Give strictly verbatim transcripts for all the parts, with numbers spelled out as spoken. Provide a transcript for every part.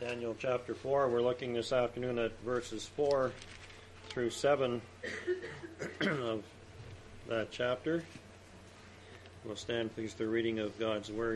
Daniel chapter four. We're looking this afternoon at verses four through seven of that chapter. We'll stand, please, to the reading of God's Word.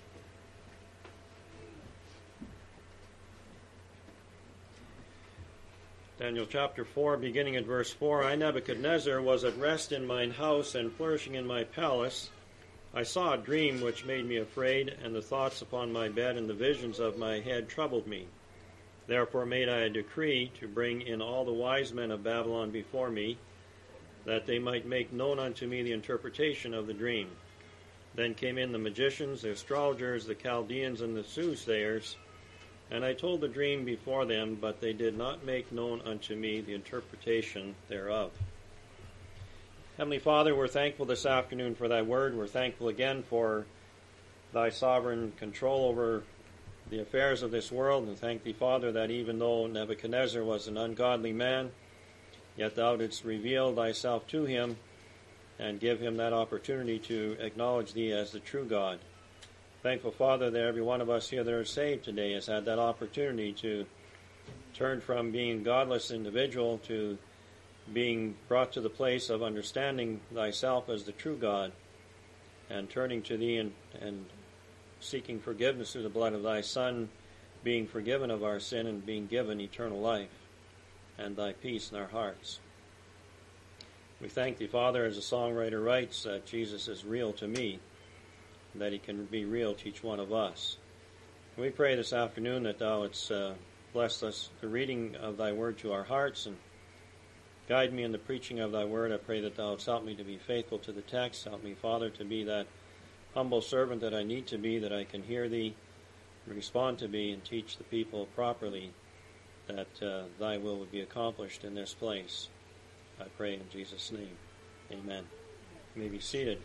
Daniel chapter four, beginning at verse four. I, Nebuchadnezzar, was at rest in mine house and flourishing in my palace. I saw a dream which made me afraid, and the thoughts upon my bed and the visions of my head troubled me. Therefore made I a decree to bring in all the wise men of Babylon before me, that they might make known unto me the interpretation of the dream. Then came in the magicians, the astrologers, the Chaldeans, and the soothsayers, and I told the dream before them, but they did not make known unto me the interpretation thereof. Heavenly Father, we're thankful this afternoon for thy word. We're thankful again for thy sovereign control over the affairs of this world, and thank thee, Father, that even though Nebuchadnezzar was an ungodly man, yet thou didst reveal thyself to him and give him that opportunity to acknowledge thee as the true God. Thankful, Father, that every one of us here that are saved today has had that opportunity to turn from being a godless individual to being brought to the place of understanding thyself as the true God and turning to thee and, and seeking forgiveness through the blood of thy Son, being forgiven of our sin and being given eternal life and thy peace in our hearts. We thank thee, Father, as the songwriter writes, that Jesus is real to me, and that he can be real to each one of us. And we pray this afternoon that thou wouldst uh, bless us the reading of thy word to our hearts and guide me in the preaching of thy word. I pray that thou wouldst help me to be faithful to the text. Help me, Father, to be that humble servant that I need to be, that I can hear thee, respond to thee, and teach the people properly, that uh, thy will would be accomplished in this place. I pray in Jesus' name. Amen. You may be seated.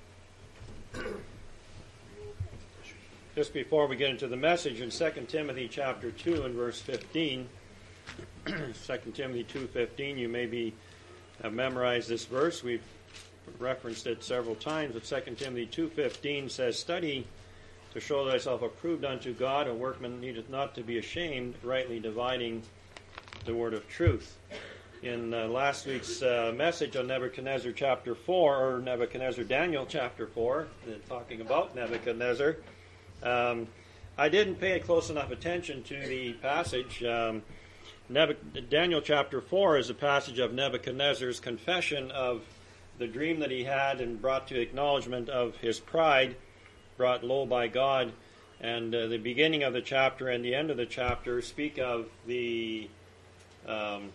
Just before we get into the message, in Second Timothy chapter two and verse fifteen, Second Timothy two fifteen, you maybe have memorized this verse. We've referenced it several times, but Second Timothy two fifteen says, Study to show thyself approved unto God, a workman needeth not to be ashamed, rightly dividing the word of truth. In uh, last week's uh, message on Nebuchadnezzar chapter four, or Nebuchadnezzar Daniel chapter four, uh, talking about Nebuchadnezzar, um, I didn't pay close enough attention to the passage. Um, Nebuch- Daniel chapter four is a passage of Nebuchadnezzar's confession of the dream that he had and brought to acknowledgement of his pride, brought low by God. And uh, the beginning of the chapter and the end of the chapter speak of the um,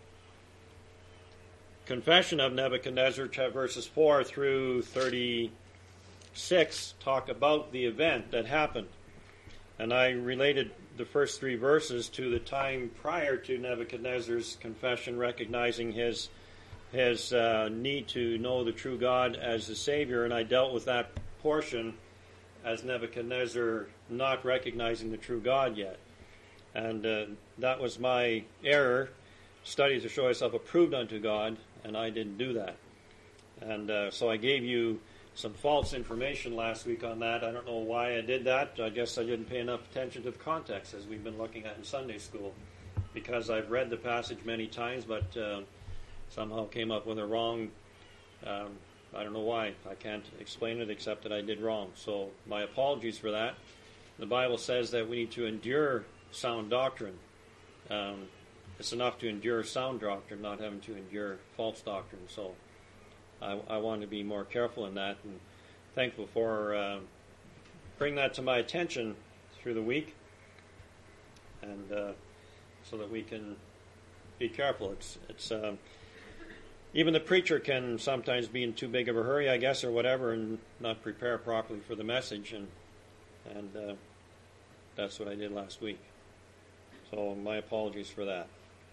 confession of Nebuchadnezzar. Verses four through thirty-six talk about the event that happened. And I related the first three verses to the time prior to Nebuchadnezzar's confession, recognizing his his uh, need to know the true God as the Savior, and I dealt with that portion as Nebuchadnezzar not recognizing the true God yet. And uh, that was my error. Study to show yourself approved unto God, and I didn't do that. And uh, so I gave you some false information last week on that. I don't know why I did that. I guess I didn't pay enough attention to the context, as we've been looking at in Sunday school, because I've read the passage many times, but uh, somehow came up with a wrong, um, I don't know why. I can't explain it except that I did wrong. So my apologies for that. The Bible says that we need to endure sound doctrine. Um, it's enough to endure sound doctrine, not having to endure false doctrine. So I, I want to be more careful in that, and thankful for uh, bringing that to my attention through the week, and uh, so that we can be careful. It's it's uh, even the preacher can sometimes be in too big of a hurry, I guess, or whatever, and not prepare properly for the message, and and uh, that's what I did last week. So my apologies for that.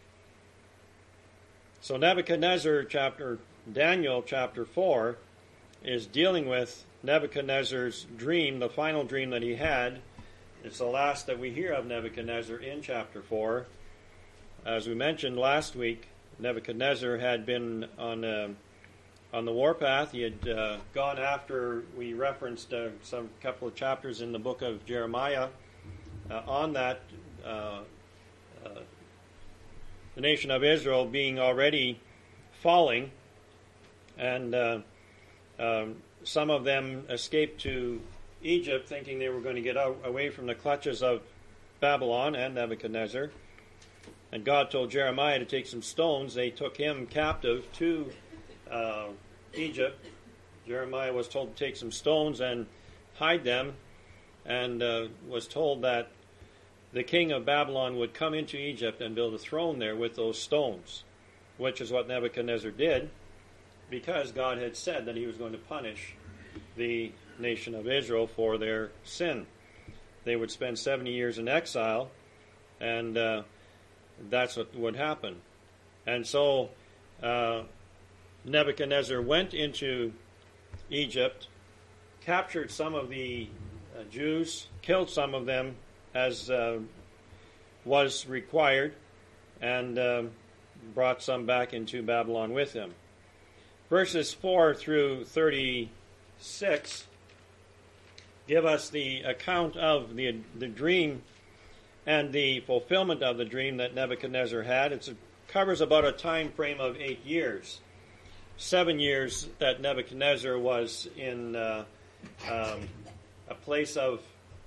So Nebuchadnezzar chapter. Daniel chapter four is dealing with Nebuchadnezzar's dream, the final dream that he had. It's the last that we hear of Nebuchadnezzar in chapter four. As we mentioned last week, Nebuchadnezzar had been on uh, on the warpath. He had uh, gone after, we referenced uh, some couple of chapters in the book of Jeremiah uh, on that uh, uh, the nation of Israel being already falling, and uh, um, some of them escaped to Egypt thinking they were going to get out, away from the clutches of Babylon and Nebuchadnezzar. And God told Jeremiah to take some stones. They took him captive to uh, Egypt. Jeremiah was told to take some stones and hide them, and uh, was told that the king of Babylon would come into Egypt and build a throne there with those stones, which is what Nebuchadnezzar did, because God had said that he was going to punish the nation of Israel for their sin. They would spend seventy years in exile, and uh, that's what would happen. And so uh, Nebuchadnezzar went into Egypt, captured some of the uh, Jews, killed some of them as uh, was required, and uh, brought some back into Babylon with him. Verses four through thirty-six give us the account of the, the dream and the fulfillment of the dream that Nebuchadnezzar had. It's, it covers about a time frame of eight years. Seven years that Nebuchadnezzar was in uh, um, a place of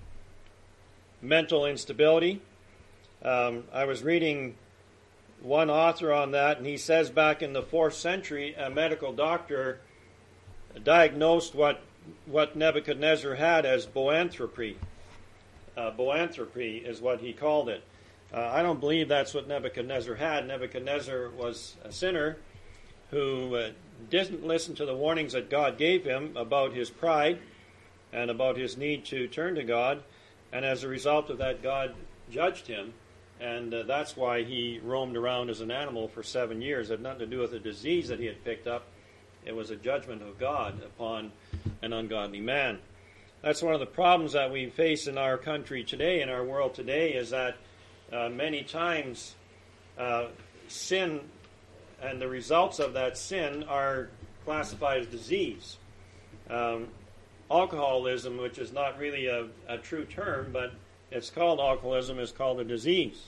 mental instability. Um, I was reading one author on that, and he says back in the fourth century, a medical doctor diagnosed what, what Nebuchadnezzar had as boanthropy. Uh, boanthropy is what he called it. Uh, I don't believe that's what Nebuchadnezzar had. Nebuchadnezzar was a sinner who uh, didn't listen to the warnings that God gave him about his pride and about his need to turn to God. And as a result of that, God judged him. And uh, that's why he roamed around as an animal for seven years. It had nothing to do with a disease that he had picked up. It was a judgment of God upon an ungodly man. That's one of the problems that we face in our country today, in our world today, is that uh, many times uh, sin and the results of that sin are classified as disease. Um, alcoholism, which is not really a, a true term, but it's called alcoholism, is called a disease.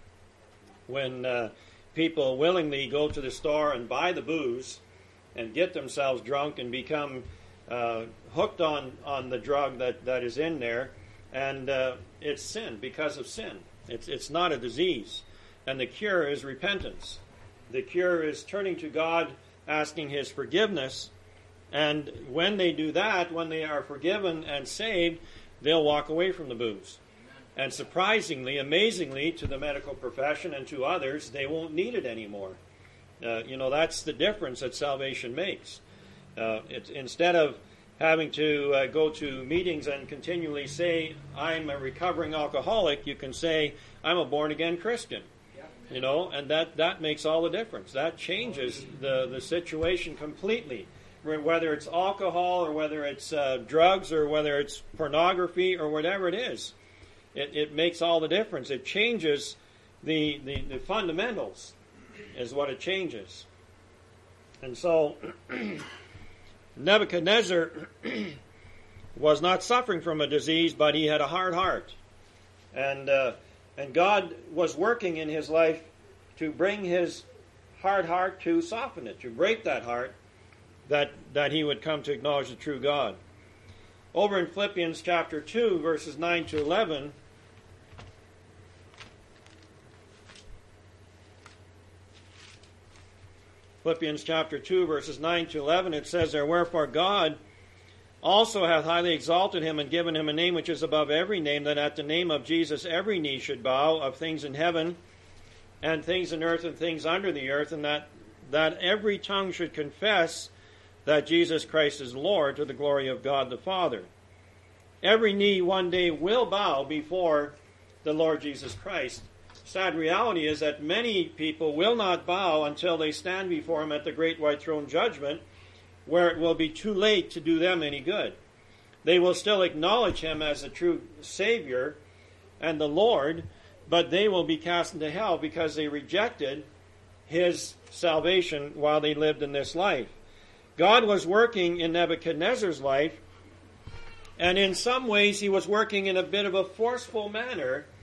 When uh, people willingly go to the store and buy the booze and get themselves drunk and become uh, hooked on, on the drug that, that is in there, and uh, it's sin because of sin. It's, it's not a disease. And the cure is repentance. The cure is turning to God, asking his forgiveness, and when they do that, when they are forgiven and saved, they'll walk away from the booze. And surprisingly, amazingly, to the medical profession and to others, they won't need it anymore. Uh, you know, that's the difference that salvation makes. Uh, it's, instead of having to uh, go to meetings and continually say, I'm a recovering alcoholic, you can say, I'm a born-again Christian. You know, and that, that makes all the difference. That changes the, the situation completely. Whether it's alcohol or whether it's uh, drugs or whether it's pornography or whatever it is. It, it makes all the difference. It changes the, the, the fundamentals is what it changes. And so Nebuchadnezzar was not suffering from a disease, but he had a hard heart. And uh, and God was working in his life to bring his hard heart to soften it, to break that heart, that, that he would come to acknowledge the true God. Over in Philippians chapter two, verses nine to eleven, Philippians chapter two, verses nine to eleven, it says there, Wherefore God also hath highly exalted him and given him a name which is above every name, that at the name of Jesus every knee should bow, of things in heaven and things in earth and things under the earth, and that, that every tongue should confess that Jesus Christ is Lord, to the glory of God the Father. Every knee one day will bow before the Lord Jesus Christ. Sad reality is that many people will not bow until they stand before him at the great white throne judgment, where it will be too late to do them any good. They will still acknowledge him as the true Savior and the Lord, but they will be cast into hell because they rejected his salvation while they lived in this life. God was working in Nebuchadnezzar's life, and in some ways he was working in a bit of a forceful manner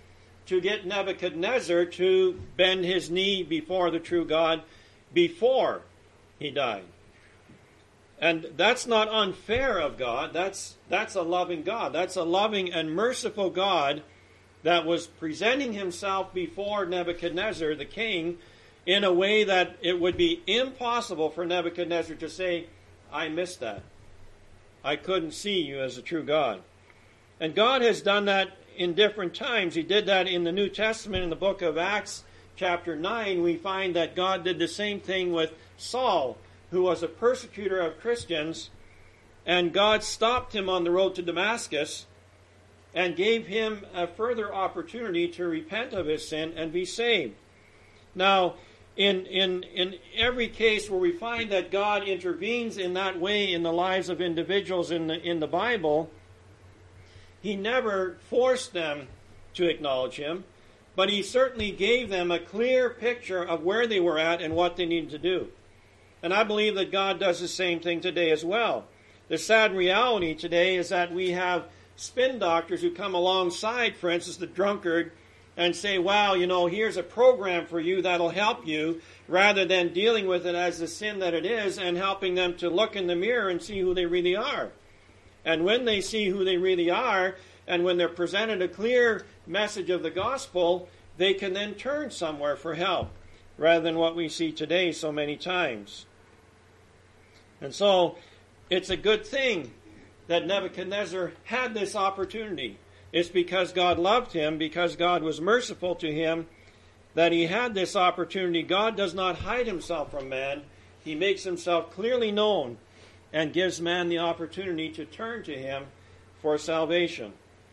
to get Nebuchadnezzar to bend his knee before the true God before he died. And that's not unfair of God. That's, that's a loving God. That's a loving and merciful God that was presenting himself before Nebuchadnezzar, the king, in a way that it would be impossible for Nebuchadnezzar to say, I missed that. I couldn't see you as a true God. And God has done that in different times. He did that in the New Testament. In the book of Acts, chapter nine, we find that God did the same thing with Saul, who was a persecutor of Christians, and God stopped him on the road to Damascus and gave him a further opportunity to repent of his sin and be saved. Now, in, in, in every case where we find that God intervenes in that way in the lives of individuals in the, in the Bible, he never forced them to acknowledge him, but he certainly gave them a clear picture of where they were at and what they needed to do. And I believe that God does the same thing today as well. The sad reality today is that we have spin doctors who come alongside, for instance, the drunkard, and say, wow, you know, here's a program for you that'll help you, rather than dealing with it as the sin that it is and helping them to look in the mirror and see who they really are. And when they see who they really are, and when they're presented a clear message of the gospel, they can then turn somewhere for help, rather than what we see today so many times. And so, it's a good thing that Nebuchadnezzar had this opportunity. It's because God loved him, because God was merciful to him, that he had this opportunity. God does not hide himself from man. He makes himself clearly known and gives man the opportunity to turn to him for salvation.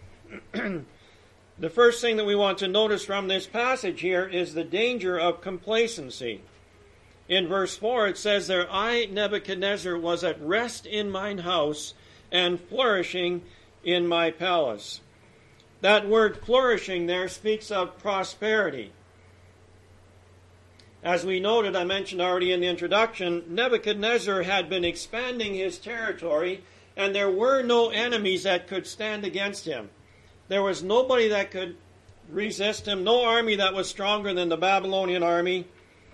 The first thing that we want to notice from this passage here is the danger of complacency. In verse four it says there, I, Nebuchadnezzar, was at rest in mine house and flourishing in my palace. That word flourishing there speaks of prosperity. As we noted, I mentioned already in the introduction, Nebuchadnezzar had been expanding his territory, and there were no enemies that could stand against him. There was nobody that could resist him, no army that was stronger than the Babylonian army.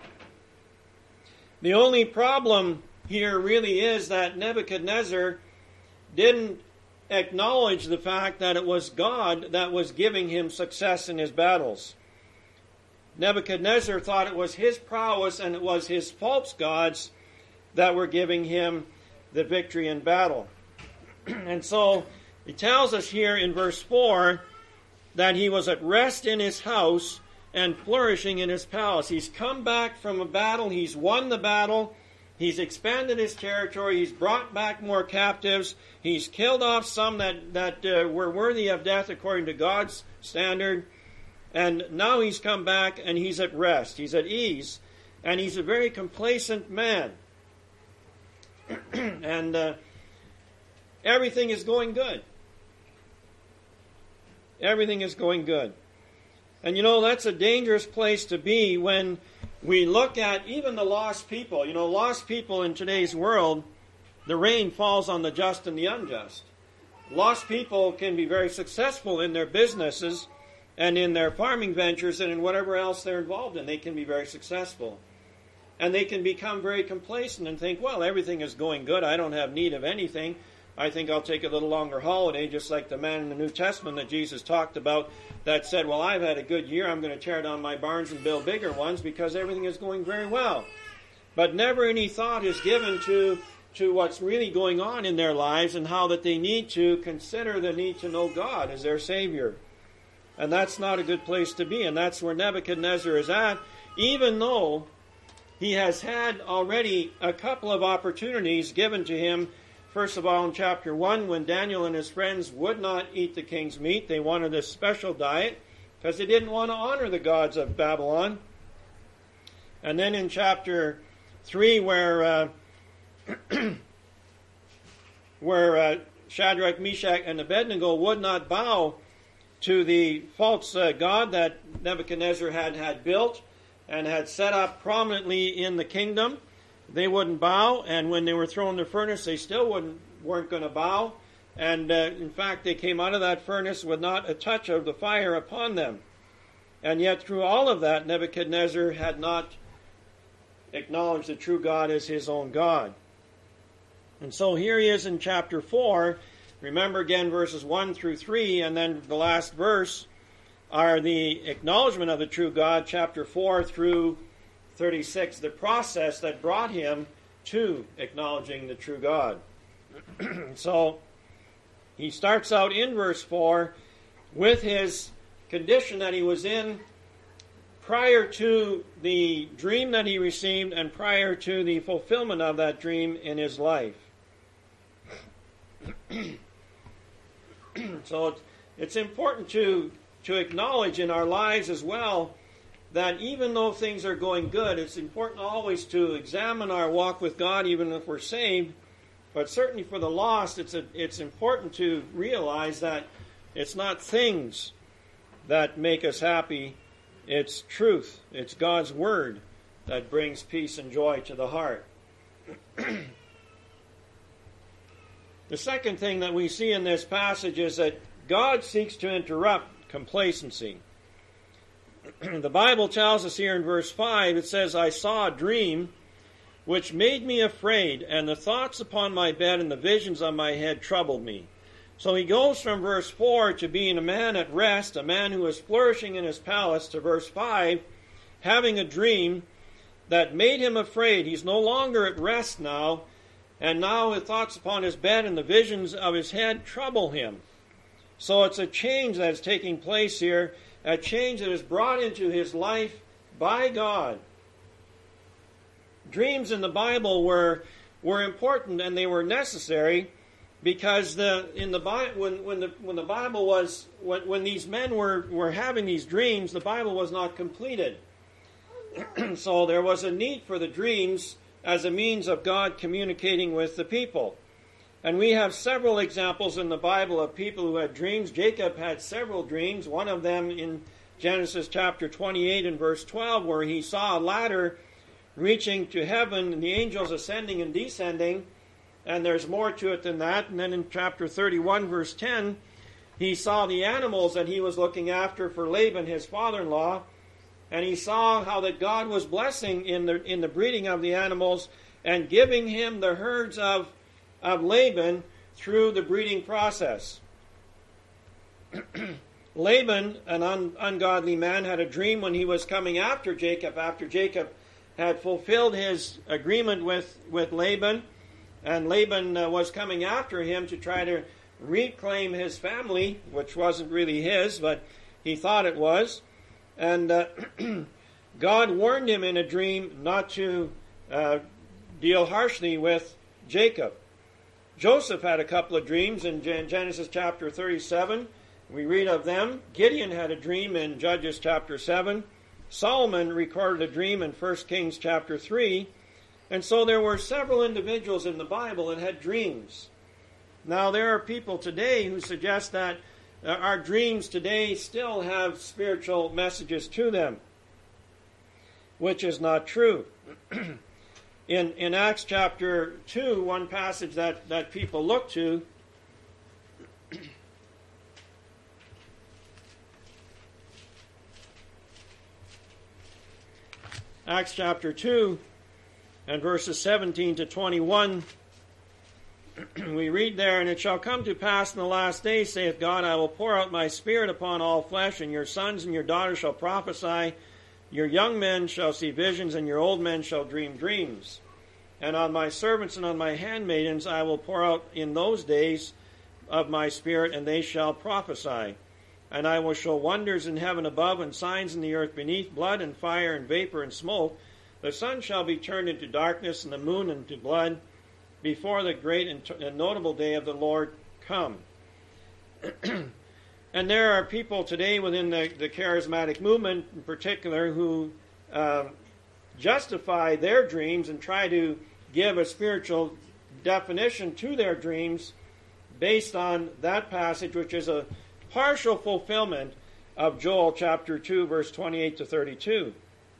The only problem here really is that Nebuchadnezzar didn't acknowledge the fact that it was God that was giving him success in his battles. Nebuchadnezzar thought it was his prowess and it was his false gods that were giving him the victory in battle. And so it tells us here in verse four that he was at rest in his house and flourishing in his palace. He's come back from a battle. He's won the battle. He's expanded his territory. He's brought back more captives. He's killed off some that, that uh, were worthy of death according to God's standard. And now he's come back and he's at rest. He's at ease. And he's a very complacent man. and uh, everything is going good. Everything is going good. And you know, that's a dangerous place to be when we look at even the lost people. You know, lost people in today's world, the rain falls on the just and the unjust. Lost people can be very successful in their businesses and in their farming ventures and in whatever else they're involved in. They can be very successful. And they can become very complacent and think, well, everything is going good. I don't have need of anything. I think I'll take a little longer holiday, just like the man in the New Testament that Jesus talked about that said, well, I've had a good year. I'm going to tear down my barns and build bigger ones because everything is going very well. But never any thought is given to, to what's really going on in their lives and how that they need to consider the need to know God as their Savior. And that's not a good place to be. And that's where Nebuchadnezzar is at, even though he has had already a couple of opportunities given to him. First of all, in chapter one, when Daniel and his friends would not eat the king's meat, they wanted a special diet because they didn't want to honor the gods of Babylon. And then in chapter three, where uh, where uh, Shadrach, Meshach, and Abednego would not bow to the false uh, god that Nebuchadnezzar had, had built and had set up prominently in the kingdom. They wouldn't bow, and when they were thrown in the furnace, they still wouldn't, weren't going to bow. And uh, in fact, they came out of that furnace with not a touch of the fire upon them. And yet through all of that, Nebuchadnezzar had not acknowledged the true God as his own God. And so here he is in chapter four. Remember again verses one through three, and then the last verse are the acknowledgement of the true God, chapter four through thirty-six, the process that brought him to acknowledging the true God. So he starts out in verse four with his condition that he was in prior to the dream that he received and prior to the fulfillment of that dream in his life. So it's important to, to acknowledge in our lives as well that even though things are going good, it's important always to examine our walk with God, even if we're saved. But certainly for the lost, it's a, it's important to realize that it's not things that make us happy. It's truth. It's God's Word that brings peace and joy to the heart. The second thing that we see in this passage is that God seeks to interrupt complacency. The Bible tells us here in verse five, it says, I saw a dream which made me afraid, and the thoughts upon my bed and the visions on my head troubled me. So he goes from verse four to being a man at rest, a man who is flourishing in his palace, to verse five, having a dream that made him afraid. He's no longer at rest now, and now the thoughts upon his bed and the visions of his head trouble him. So it's a change that is taking place here, a change that is brought into his life by God. Dreams in the Bible were were important and they were necessary because the in the when when the when the Bible was when when these men were were having these dreams, the Bible was not completed. So there was a need for the dreams as a means of God communicating with the people. And we have several examples in the Bible of people who had dreams. Jacob had several dreams, one of them in Genesis chapter twenty-eight and verse twelve, where he saw a ladder reaching to heaven and the angels ascending and descending, and there's more to it than that. And then in chapter thirty-one verse ten, he saw the animals that he was looking after for Laban, his father-in-law, and he saw how that God was blessing in the in the breeding of the animals and giving him the herds of of Laban through the breeding process. Laban, an un, ungodly man, had a dream when he was coming after Jacob, after Jacob had fulfilled his agreement with, with Laban, and Laban uh, was coming after him to try to reclaim his family, which wasn't really his, but he thought it was. And uh, God warned him in a dream not to uh, deal harshly with Jacob. Joseph had a couple of dreams in Genesis chapter thirty-seven. We read of them. Gideon had a dream in Judges chapter seven. Solomon recorded a dream in First Kings chapter three. And so there were several individuals in the Bible that had dreams. Now there are people today who suggest that our dreams today still have spiritual messages to them, which is not true. In, in Acts chapter two, one passage that, that people look to, Acts chapter two and verses seventeen to twenty-one, we read there, And it shall come to pass in the last days, saith God, I will pour out my Spirit upon all flesh, and your sons and your daughters shall prophesy, your young men shall see visions, and your old men shall dream dreams. And on my servants and on my handmaidens I will pour out in those days of my Spirit, and they shall prophesy. And I will show wonders in heaven above, and signs in the earth beneath, blood and fire and vapor and smoke. The sun shall be turned into darkness, and the moon into blood, before the great and notable day of the Lord come. And there are people today within the, the charismatic movement in particular who uh, justify their dreams and try to give a spiritual definition to their dreams based on that passage, which is a partial fulfillment of Joel chapter two, verse twenty-eight to thirty-two.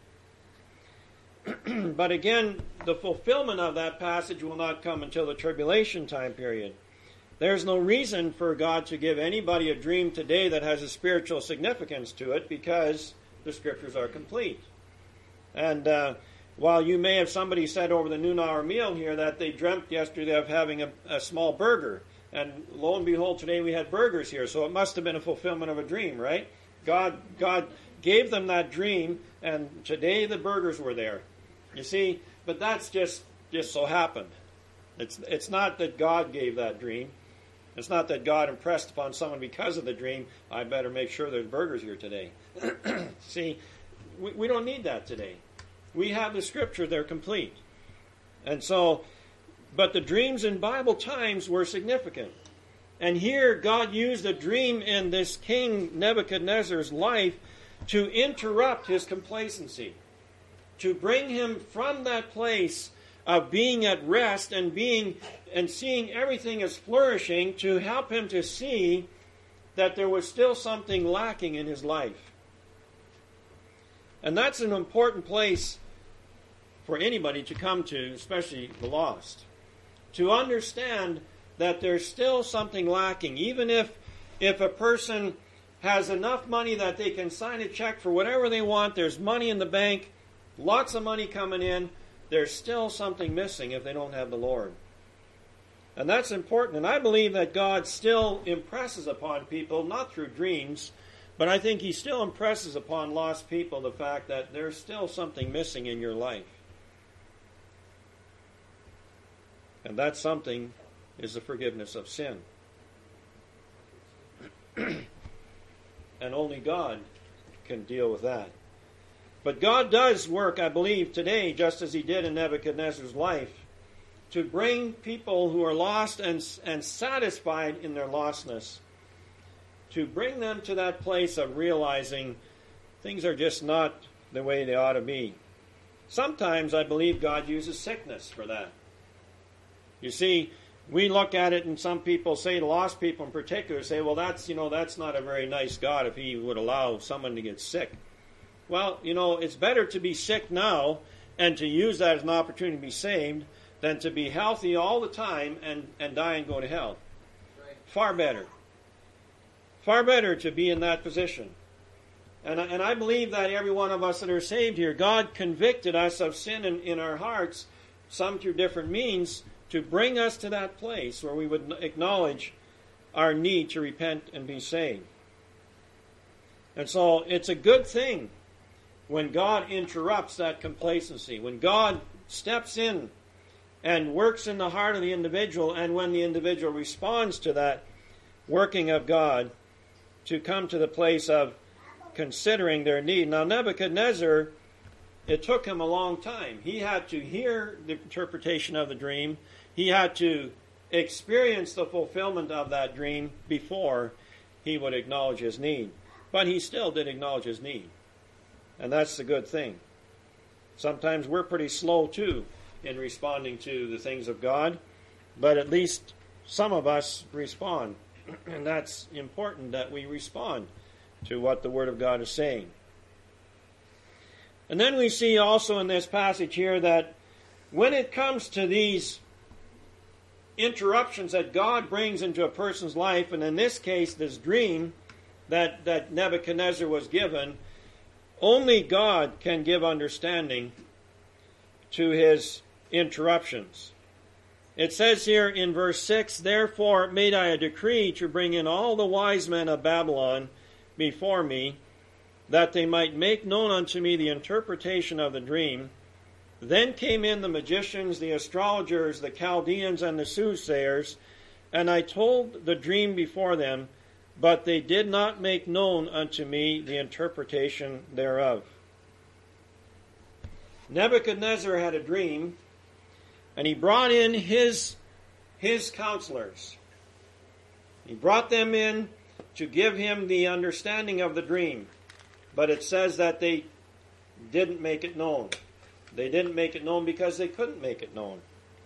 But again, the fulfillment of that passage will not come until the tribulation time period. There's no reason for God to give anybody a dream today that has a spiritual significance to it, because the Scriptures are complete. And uh, while you may have somebody said over the noon hour meal here that they dreamt yesterday of having a, a small burger, and lo and behold, today we had burgers here, so it must have been a fulfillment of a dream, right? God, God gave them that dream, and today the burgers were there. You see, but that's just just so happened. It's it's not that God gave that dream. It's not that God impressed upon someone because of the dream, I better make sure there's burgers here today. See, we, we don't need that today. We have the Scripture, they're complete. And so, but the dreams in Bible times were significant. And here God used a dream in this King Nebuchadnezzar's life to interrupt his complacency, to bring him from that place of being at rest and being and seeing everything as flourishing, to help him to see that there was still something lacking in his life. And that's an important place for anybody to come to, especially the lost, to understand that there's still something lacking. Even if if a person has enough money that they can sign a check for whatever they want, there's money in the bank, lots of money coming in, there's still something missing if they don't have the Lord. And that's important. And I believe that God still impresses upon people, not through dreams, but I think He still impresses upon lost people the fact that there's still something missing in your life. And that something is the forgiveness of sin. And only God can deal with that. But God does work, I believe, today, just as He did in Nebuchadnezzar's life, to bring people who are lost and, and satisfied in their lostness, to bring them to that place of realizing things are just not the way they ought to be. Sometimes I believe God uses sickness for that. You see, we look at it, and some people say, lost people in particular, say, well, that's, you know, that's not a very nice God if He would allow someone to get sick. Well, you know, it's better to be sick now and to use that as an opportunity to be saved than to be healthy all the time and, and die and go to hell. Right. Far better. Far better to be in that position. And, and I believe that every one of us that are saved here, God convicted us of sin in, in our hearts, some through different means, to bring us to that place where we would acknowledge our need to repent and be saved. And so it's a good thing when God interrupts that complacency, when God steps in and works in the heart of the individual, and when the individual responds to that working of God, to come to the place of considering their need. Now, Nebuchadnezzar, it took him a long time. He had to hear the interpretation of the dream. He had to experience the fulfillment of that dream before he would acknowledge his need. But he still did acknowledge his need. And that's the good thing. Sometimes we're pretty slow, too, in responding to the things of God. But at least some of us respond. And that's important that we respond to what the Word of God is saying. And then we see also in this passage here that when it comes to these interruptions that God brings into a person's life, and in this case, this dream that, that Nebuchadnezzar was given, only God can give understanding to his interruptions. It says here in verse six, "Therefore made I a decree to bring in all the wise men of Babylon before me, that they might make known unto me the interpretation of the dream. Then came in the magicians, the astrologers, the Chaldeans, and the soothsayers, and I told the dream before them, but they did not make known unto me the interpretation thereof." Nebuchadnezzar had a dream, and he brought in his, his counselors. He brought them in to give him the understanding of the dream. But it says that they didn't make it known. They didn't make it known because they couldn't make it known.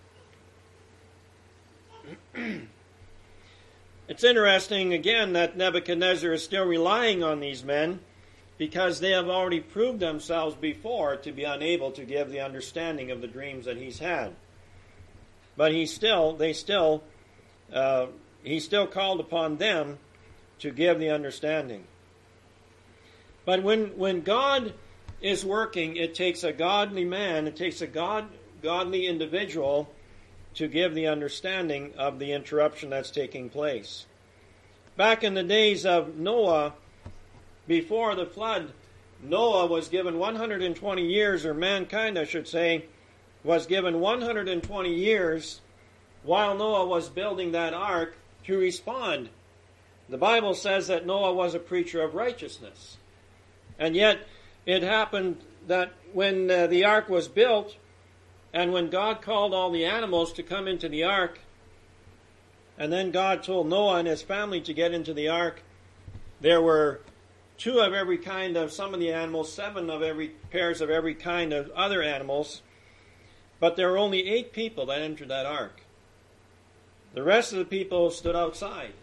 It's interesting, again, that Nebuchadnezzar is still relying on these men because they have already proved themselves before to be unable to give the understanding of the dreams that he's had. But he still, they still, uh, he still called upon them to give the understanding. But when, when God is working, it takes a godly man, it takes a God, godly individual to give the understanding of the interruption that's taking place. Back in the days of Noah, before the flood, Noah was given one hundred twenty years, or mankind, I should say, was given one hundred twenty years while Noah was building that ark to respond. The Bible says that Noah was a preacher of righteousness. And yet, it happened that when uh, the ark was built, and when God called all the animals to come into the ark, and then God told Noah and his family to get into the ark, there were two of every kind of some of the animals, seven of every pairs of every kind of other animals, but there were only eight people that entered that ark. The rest of the people stood outside,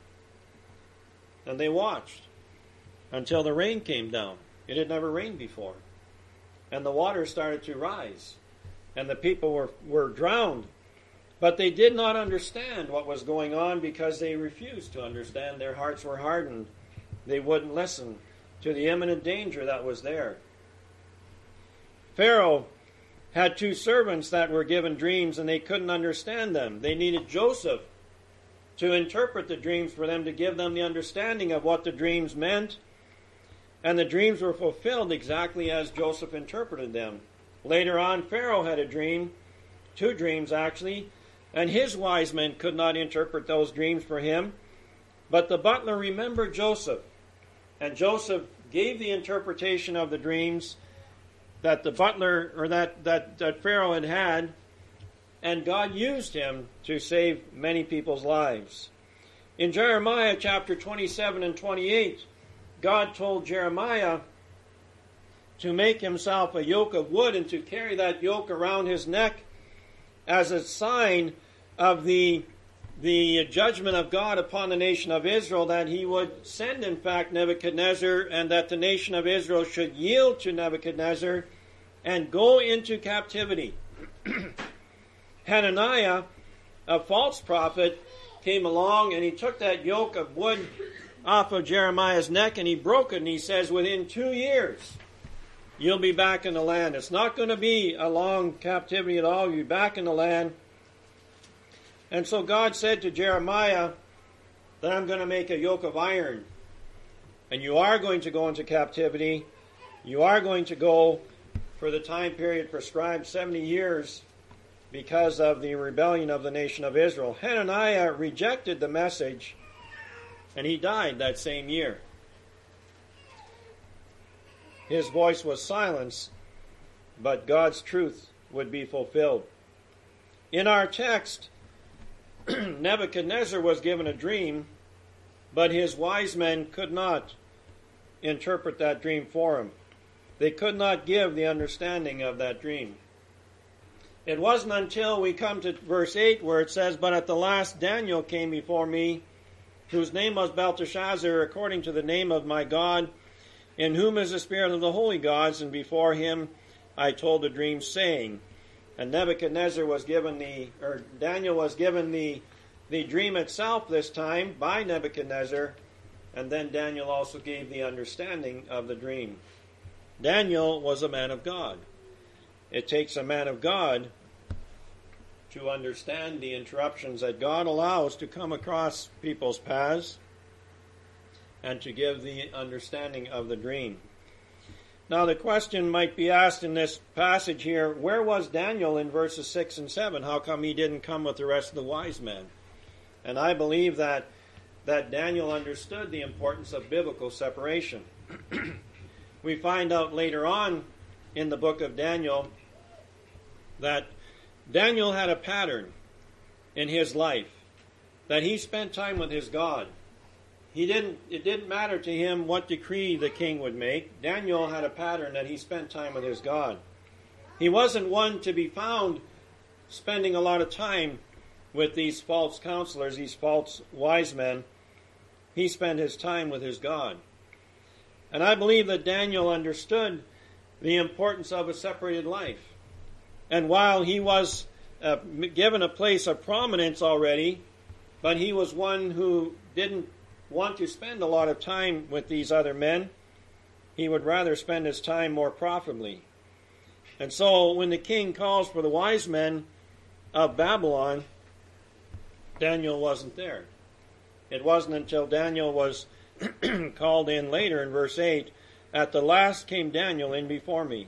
and they watched until the rain came down. It had never rained before. And the water started to rise. And the people were, were drowned. But they did not understand what was going on because they refused to understand. Their hearts were hardened. They wouldn't listen to the imminent danger that was there. Pharaoh had two servants that were given dreams and they couldn't understand them. They needed Joseph to interpret the dreams for them, to give them the understanding of what the dreams meant. And the dreams were fulfilled exactly as Joseph interpreted them. Later on, Pharaoh had a dream, two dreams actually, and his wise men could not interpret those dreams for him. But the butler remembered Joseph, and Joseph gave the interpretation of the dreams that the butler, or that, that, that Pharaoh had had, and God used him to save many people's lives. In Jeremiah chapter twenty-seven and twenty-eight, God told Jeremiah to make himself a yoke of wood and to carry that yoke around his neck as a sign of the, the judgment of God upon the nation of Israel, that he would send, in fact, Nebuchadnezzar, and that the nation of Israel should yield to Nebuchadnezzar and go into captivity. Hananiah, a false prophet, came along and he took that yoke of wood off of Jeremiah's neck and he broke it, and he says, within two years you'll be back in the land. It's not going to be a long captivity at all. You'll be back in the land. And so God said to Jeremiah that I'm going to make a yoke of iron, and you are going to go into captivity. You are going to go for the time period prescribed, seventy years, because of the rebellion of the nation of Israel. Hananiah rejected the message, and he died that same year. His voice was silenced, but God's truth would be fulfilled. In our text, Nebuchadnezzar was given a dream, but his wise men could not interpret that dream for him. They could not give the understanding of that dream. It wasn't until we come to verse eight where it says, but at the last Daniel came before me, whose name was Belteshazzar, according to the name of my God, in whom is the spirit of the holy gods, and before him I told the dream, saying. And Nebuchadnezzar was given the, or Daniel was given the, the dream itself this time by Nebuchadnezzar, and then Daniel also gave the understanding of the dream. Daniel was a man of God. It takes a man of God to understand the interruptions that God allows to come across people's paths and to give the understanding of the dream. Now the question might be asked in this passage here, where was Daniel in verses six and seven? How come he didn't come with the rest of the wise men? And I believe that, that Daniel understood the importance of biblical separation. We find out later on in the book of Daniel that Daniel had a pattern in his life, that he spent time with his God. He didn't, it didn't matter to him what decree the king would make. Daniel had a pattern that he spent time with his God. He wasn't one to be found spending a lot of time with these false counselors, these false wise men. He spent his time with his God. And I believe that Daniel understood the importance of a separated life. And while he was uh, given a place of prominence already, but he was one who didn't want to spend a lot of time with these other men, He would rather spend his time more profitably. And so when the king calls for the wise men of Babylon, Daniel wasn't there. It wasn't until Daniel was called in later in verse eight, at the last came Daniel in before me.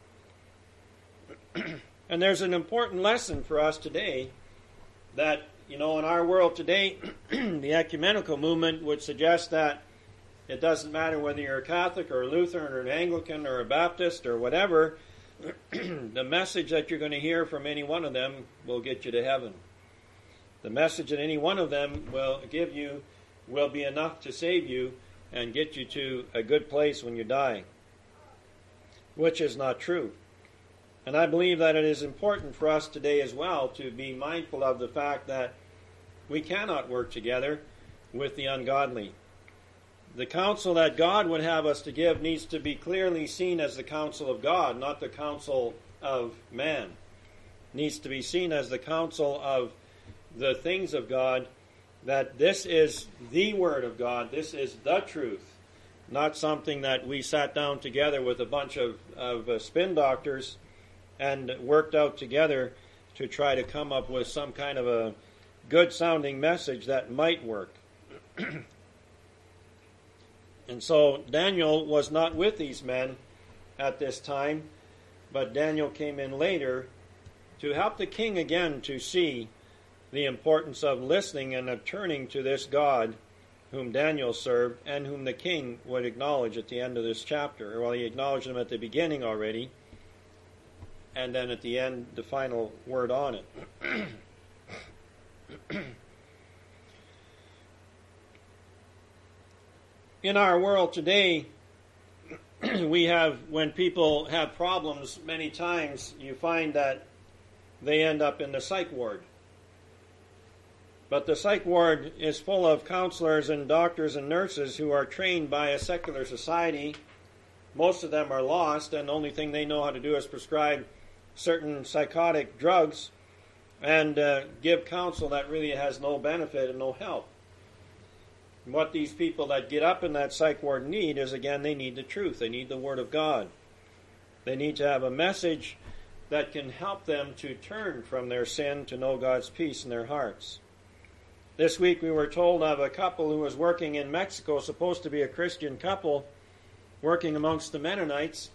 And there's an important lesson for us today that, you know, in our world today, the ecumenical movement would suggest that it doesn't matter whether you're a Catholic or a Lutheran or an Anglican or a Baptist or whatever, the message that you're going to hear from any one of them will get you to heaven. The message that any one of them will give you will be enough to save you and get you to a good place when you die, which is not true. And I believe that it is important for us today as well to be mindful of the fact that we cannot work together with the ungodly. The counsel that God would have us to give needs to be clearly seen as the counsel of God, not the counsel of man. It needs to be seen as the counsel of the things of God, that this is the Word of God, this is the truth, not something that we sat down together with a bunch of, of uh, spin doctors and worked out together to try to come up with some kind of a good-sounding message that might work. And so Daniel was not with these men at this time, but Daniel came in later to help the king again to see the importance of listening and of turning to this God whom Daniel served and whom the king would acknowledge at the end of this chapter. Well, he acknowledged him at the beginning already, and then at the end, the final word on it. In our world today, we have, when people have problems, many times you find that they end up in the psych ward. But the psych ward is full of counselors and doctors and nurses who are trained by a secular society. Most of them are lost, and the only thing they know how to do is prescribe certain psychotic drugs and uh, give counsel that really has no benefit and no help. What these people that get up in that psych ward need is, again, they need the truth. They need the Word of God. They need to have a message that can help them to turn from their sin to know God's peace in their hearts. This week we were told of a couple who was working in Mexico, supposed to be a Christian couple, working amongst the Mennonites.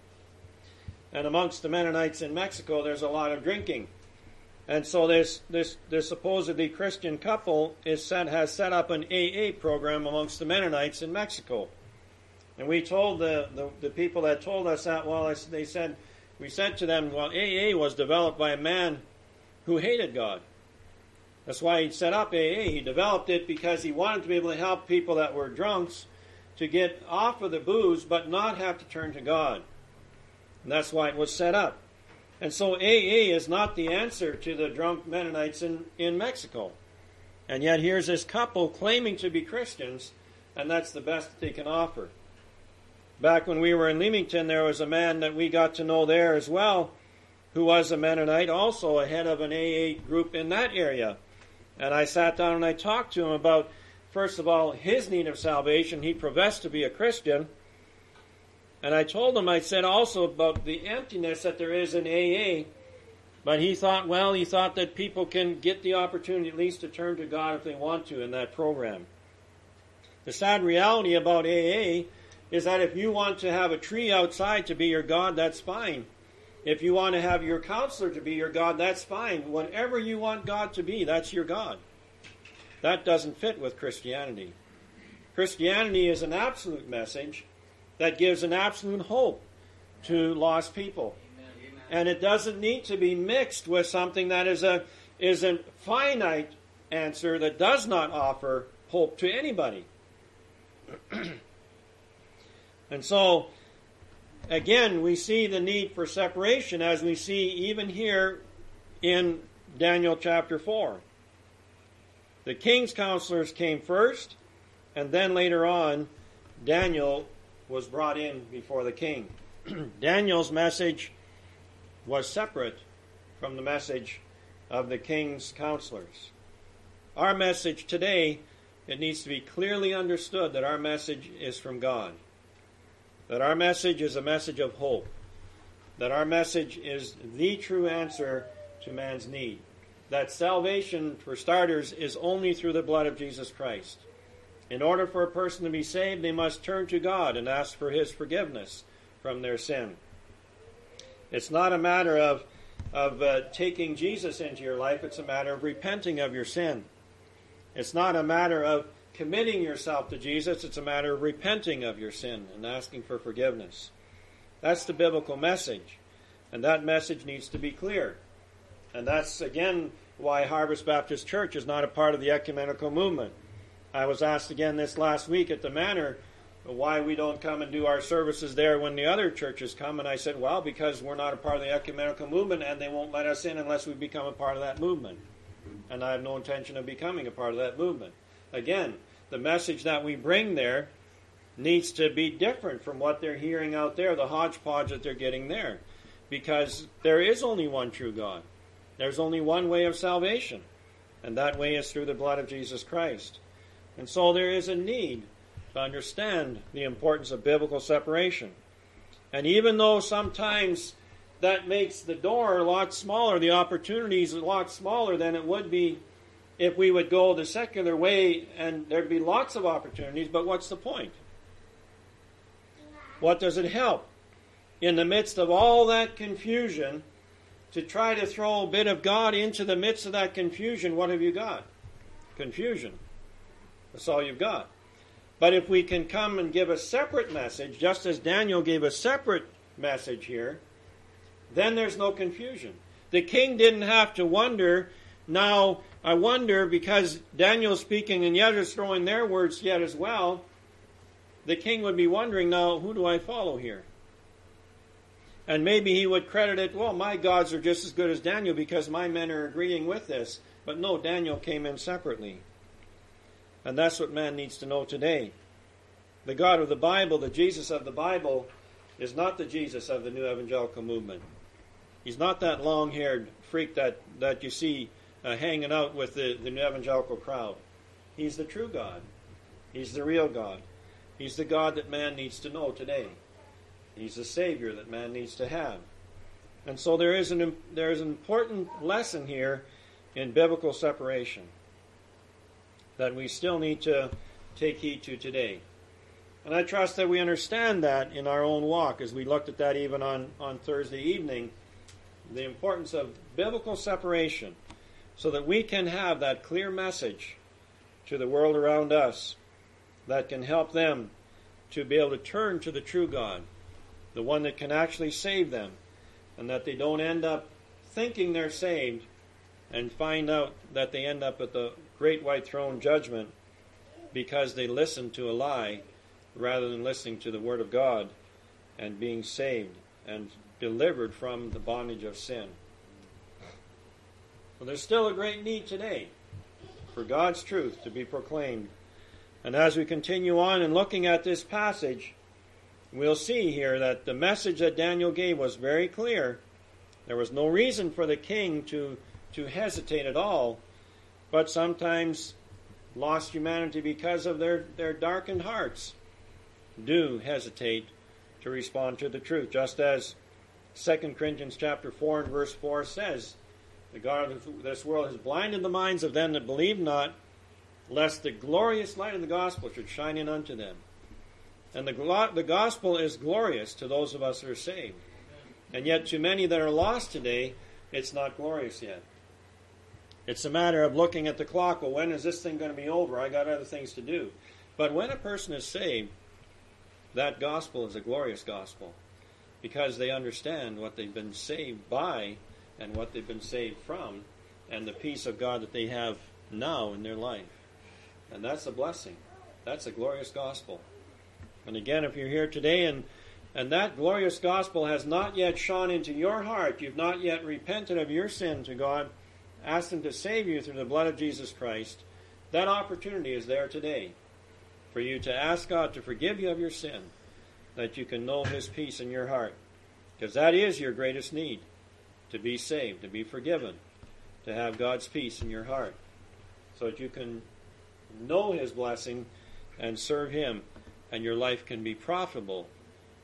And amongst the Mennonites in Mexico, there's a lot of drinking. And so this this, this supposedly Christian couple is set, has set up an A A program amongst the Mennonites in Mexico. And we told the, the, the people that told us that, well, they said, we said to them, well, A A was developed by a man who hated God. That's why he set up A A. He developed it because he wanted to be able to help people that were drunks to get off of the booze but not have to turn to God. And that's why it was set up. And so A A is not the answer to the drunk Mennonites in, in Mexico. And yet here's this couple claiming to be Christians, and that's the best that they can offer. Back when we were in Leamington, there was a man that we got to know there as well, who was a Mennonite, also a head of an A A group in that area. And I sat down and I talked to him about, first of all, his need of salvation. He professed to be a Christian. And I told him, I said also about the emptiness that there is in A A. But he thought, well, he thought that people can get the opportunity at least to turn to God if they want to in that program. The sad reality about A A is that if you want to have a tree outside to be your God, that's fine. If you want to have your counselor to be your God, that's fine. Whatever you want God to be, that's your God. That doesn't fit with Christianity. Christianity is an absolute message that gives an absolute hope to lost people. Amen. And it doesn't need to be mixed with something that is a is a finite answer that does not offer hope to anybody. And so, again, we see the need for separation as we see even here in Daniel chapter four. The king's counselors came first, and then later on, Daniel was brought in before the king. Daniel's message was separate from the message of the king's counselors. Our message today, it needs to be clearly understood that our message is from God. that our message is a message of hope, that our message is the true answer to man's need, that salvation, for starters, is only through the blood of Jesus Christ. In order for a person to be saved, they must turn to God and ask for His forgiveness from their sin. It's not a matter of, of uh, taking Jesus into your life. It's a matter of repenting of your sin. It's not a matter of committing yourself to Jesus. It's a matter of repenting of your sin and asking for forgiveness. That's the biblical message. And that message needs to be clear. And that's, again, why Harvest Baptist Church is not a part of the ecumenical movement. I was asked again this last week at the Manor why we don't come and do our services there when the other churches come. And I said, well, because we're not a part of the ecumenical movement and they won't let us in unless we become a part of that movement. And I have no intention of becoming a part of that movement. Again, the message that we bring there needs to be different from what they're hearing out there, the hodgepodge that they're getting there. Because there is only one true God. There's only one way of salvation. And that way is through the blood of Jesus Christ. And so there is a need to understand the importance of biblical separation. And even though sometimes that makes the door a lot smaller, the opportunities a lot smaller than it would be if we would go the secular way, and there'd be lots of opportunities, but what's the point? What does it help? In the midst of all that confusion, to try to throw a bit of God into the midst of that confusion, what have you got? Confusion. That's all you've got. But if we can come and give a separate message, just as Daniel gave a separate message here, then there's no confusion. The king didn't have to wonder. Now, I wonder, because Daniel's speaking and yet is throwing their words yet as well, the king would be wondering, now, who do I follow here? And maybe he would credit it, well, my gods are just as good as Daniel because my men are agreeing with this. But no, Daniel came in separately. And that's what man needs to know today. The God of the Bible, the Jesus of the Bible, is not the Jesus of the New Evangelical Movement. He's not that long-haired freak that, that you see uh, hanging out with the, the New Evangelical crowd. He's the true God. He's the real God. He's the God that man needs to know today. He's the Savior that man needs to have. And so there is an, there is an important lesson here in biblical separation that we still need to take heed to today. And I trust that we understand that in our own walk, as we looked at that even on, on Thursday evening, the importance of biblical separation so that we can have that clear message to the world around us that can help them to be able to turn to the true God, the one that can actually save them, and that they don't end up thinking they're saved and find out that they end up at the great white throne judgment because they listened to a lie rather than listening to the Word of God and being saved and delivered from the bondage of sin. Well, there's still a great need today for God's truth to be proclaimed. And as we continue on in looking at this passage, we'll see here that the message that Daniel gave was very clear. There was no reason for the king to, to hesitate at all, but sometimes lost humanity, because of their, their darkened hearts, do hesitate to respond to the truth. Just as Second Corinthians chapter four and verse four says, the God of this world has blinded the minds of them that believe not, lest the glorious light of the gospel should shine in unto them. And the, the gospel is glorious to those of us that are saved. And yet to many that are lost today, it's not glorious yet. It's a matter of looking at the clock. Well, when is this thing going to be over? I got other things to do. But when a person is saved, that gospel is a glorious gospel, because they understand what they've been saved by and what they've been saved from, and the peace of God that they have now in their life. And that's a blessing. That's a glorious gospel. And again, if you're here today and, and that glorious gospel has not yet shone into your heart, you've not yet repented of your sin to God, asked Him to save you through the blood of Jesus Christ, that opportunity is there today for you to ask God to forgive you of your sin, that you can know His peace in your heart. Because that is your greatest need, to be saved, to be forgiven, to have God's peace in your heart, so that you can know His blessing and serve Him, and your life can be profitable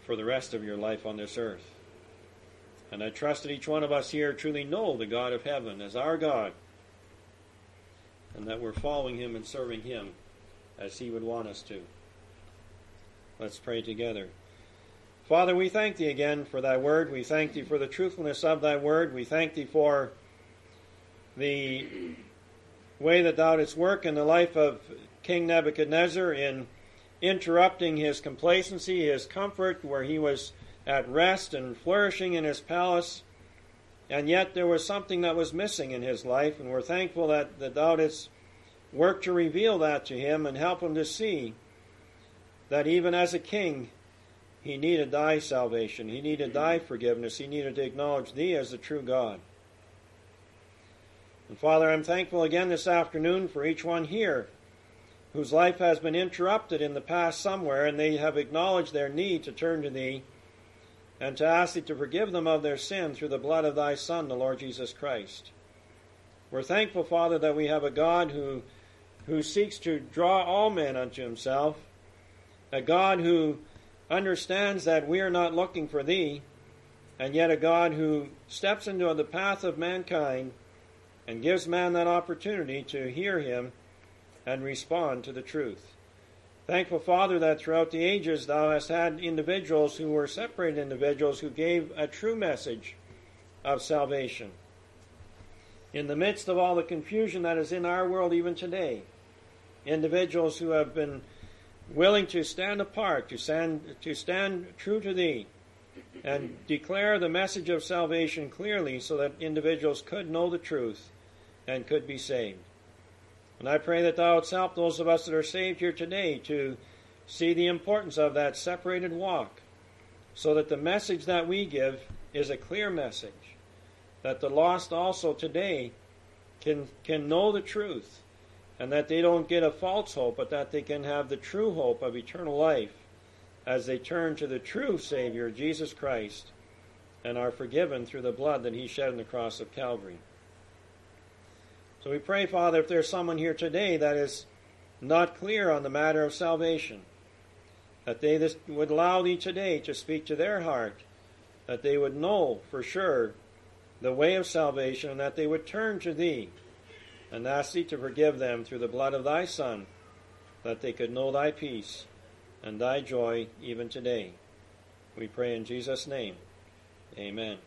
for the rest of your life on this earth. And I trust that each one of us here truly know the God of heaven as our God, and that we're following him and serving him as he would want us to. Let's pray together. Father, we thank thee again for thy word. We thank thee for the truthfulness of thy word. We thank thee for the way that thou didst work in the life of King Nebuchadnezzar in interrupting his complacency, his comfort, where he was at rest and flourishing in his palace, and yet there was something that was missing in his life, and we're thankful that, that thou didst work to reveal that to him and help him to see that even as a king, he needed thy salvation, he needed thy forgiveness, he needed to acknowledge thee as the true God. And Father, I'm thankful again this afternoon for each one here whose life has been interrupted in the past somewhere, and they have acknowledged their need to turn to thee and to ask thee to forgive them of their sin through the blood of thy Son, the Lord Jesus Christ. We're thankful, Father, that we have a God who, who seeks to draw all men unto himself, a God who understands that we are not looking for thee, and yet a God who steps into the path of mankind and gives man that opportunity to hear him and respond to the truth. Thankful, Father, that throughout the ages thou hast had individuals who were separated individuals who gave a true message of salvation. In the midst of all the confusion that is in our world even today, individuals who have been willing to stand apart, to stand, to stand true to thee, and declare the message of salvation clearly so that individuals could know the truth and could be saved. And I pray that thou wouldst help those of us that are saved here today to see the importance of that separated walk, so that the message that we give is a clear message, that the lost also today can, can know the truth, and that they don't get a false hope, but that they can have the true hope of eternal life as they turn to the true Savior, Jesus Christ, and are forgiven through the blood that he shed on the cross of Calvary. So we pray, Father, if there's someone here today that is not clear on the matter of salvation, that they this would allow thee today to speak to their heart, that they would know for sure the way of salvation, and that they would turn to thee and ask thee to forgive them through the blood of thy Son, that they could know thy peace and thy joy even today. We pray in Jesus' name. Amen.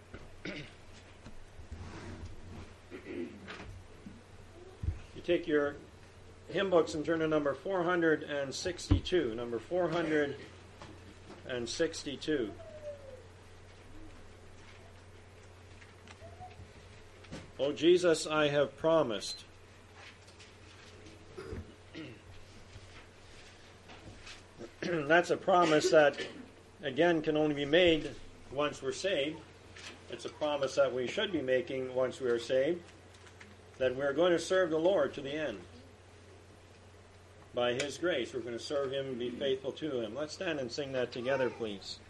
You take your hymn books and turn to number four hundred sixty-two. Number four hundred sixty-two. O Jesus, I have promised. That's a promise that, again, can only be made once we're saved. It's a promise that we should be making once we are saved, that we're going to serve the Lord to the end. By his grace, we're going to serve him and be faithful to him. Let's stand and sing that together, please.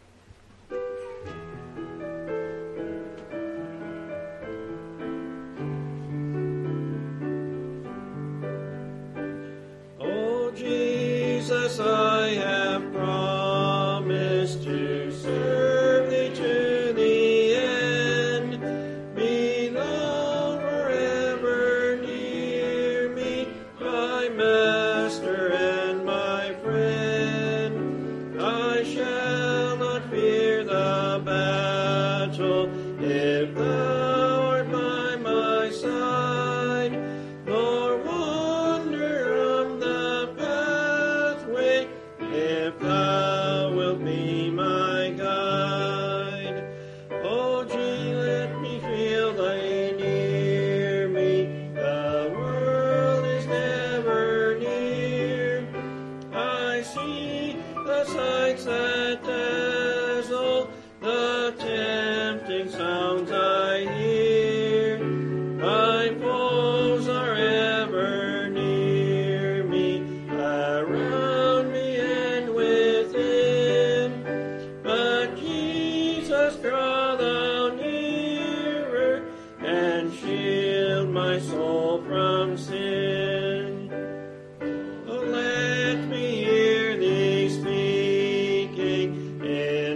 I have promised to serve thee to the end, be thou forever near me, my master and my friend. I shall not fear the battle if thou art by my side, nor wander on the pathway if thou wilt be my guide. Oh, gee, let me feel thy near me. The world is never near. I see the sights that dazzle, the tempting sounds I hear. My foes are ever near me, around me and within. But Jesus, draw thou nearer and shield my soul from sin. Oh, let me hear thee speaking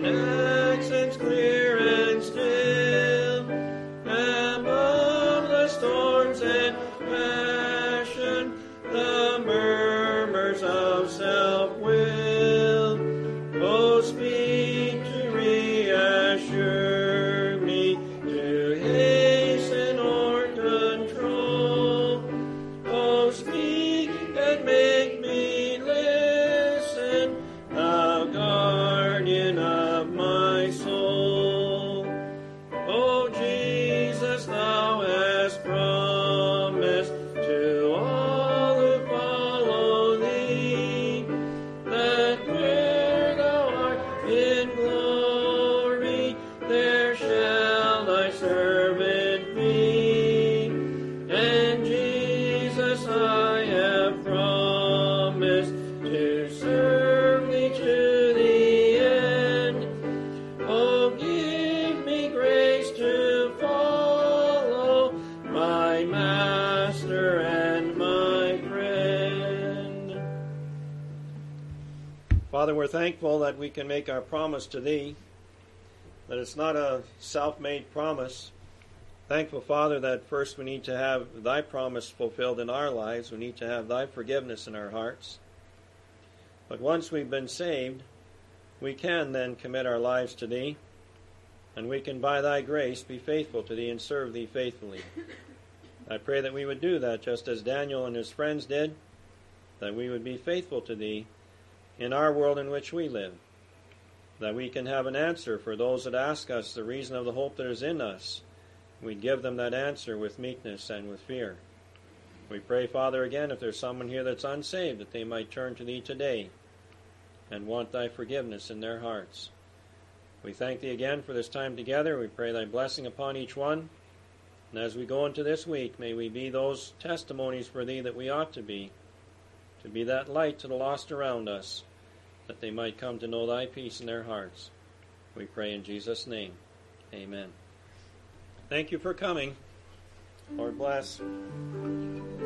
my soul. O Jesus, thou hast promised to all who follow thee, that where thou art in glory, there shall thy servant be. And Jesus, I have promised to serve thee to the end. Oh, give me grace to follow my Master and my friend. Father, we're thankful that we can make our promise to thee, that it's not a self-made promise. Thankful, Father, that first we need to have thy promise fulfilled in our lives. We need to have thy forgiveness in our hearts. But once we've been saved, we can then commit our lives to thee, and we can by thy grace be faithful to thee and serve thee faithfully. I pray that we would do that just as Daniel and his friends did, that we would be faithful to thee in our world in which we live, that we can have an answer for those that ask us the reason of the hope that is in us. We give them that answer with meekness and with fear. We pray, Father, again, if there's someone here that's unsaved, that they might turn to thee today and want thy forgiveness in their hearts. We thank thee again for this time together. We pray thy blessing upon each one. And as we go into this week, may we be those testimonies for thee that we ought to be, to be that light to the lost around us, that they might come to know thy peace in their hearts. We pray in Jesus' name. Amen. Thank you for coming. Lord bless.